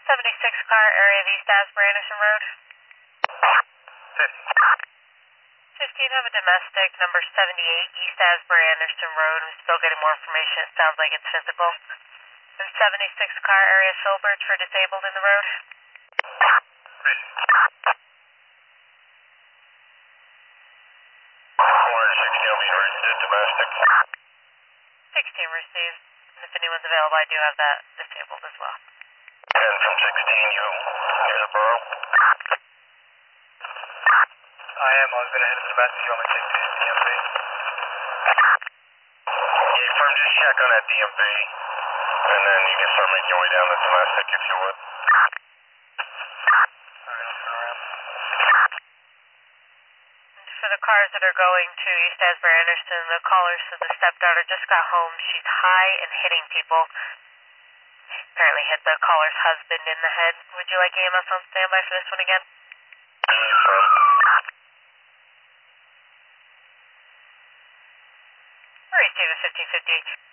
76 car, area of East Asbury Anderson Road. 15, have a domestic, number 78, East Asbury Anderson Road. I'm still getting more information. It sounds like it's physical. And 76 car, area Filbert for disabled in the road. 416 will be domestic. 16 received. And if anyone's available, I do have that disabled as well. 10 from 16, you near the borough? I am. I was going to hit a domestic. You want me to take the DMV? Yeah, firm, just check on that DMV, and then you can start making your way down the domestic if you would. Alright, I'll turn around. For the cars that are going to East Asbury Anderson, the caller said the stepdaughter just got home. She's high and hitting people. Apparently hit the caller's husband in the head. Would you like EMS on standby for this one again? Yeah, firm. Receive a 1558.